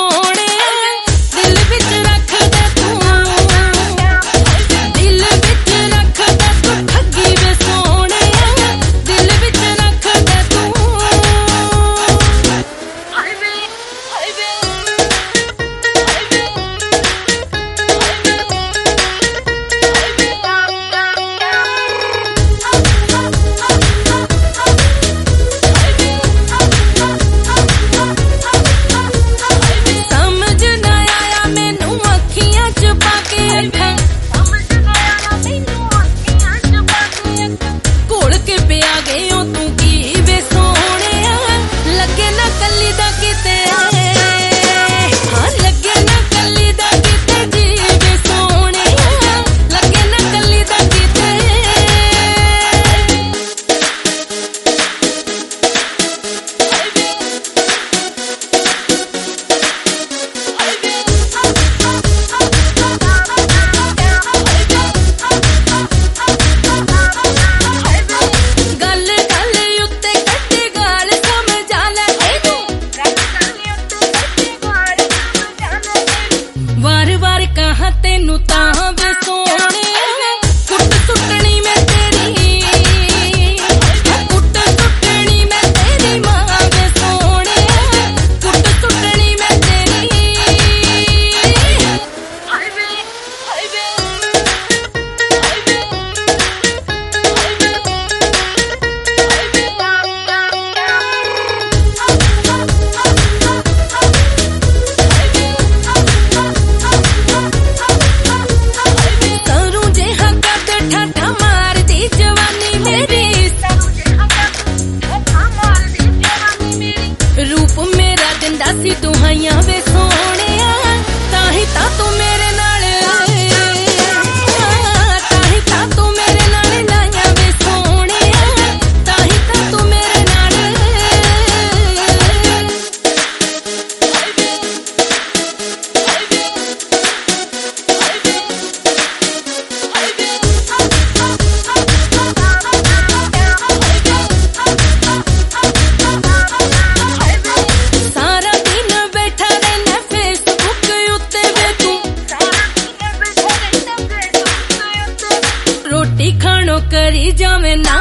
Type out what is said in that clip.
सोने दिल विच रख दे तू, दिल विच रख दे तू ठगी वे सोने दिल विच रख दे तू। कहाँ तेनू तां वे सोने कुट सुटनी मैं तेरी, कुट सुटनी मैं तेरी मां वे सोने कुट सुटनी मैं तेरी। रूप मेरा दिंदा सी दुहाइयां वे सोने ताही ता तू मेरे नाल, ताही ता तू मेरे नाल लाइयां वे सोने ताही ता तू मेरे नाल। रोटी खानो करी जावे ना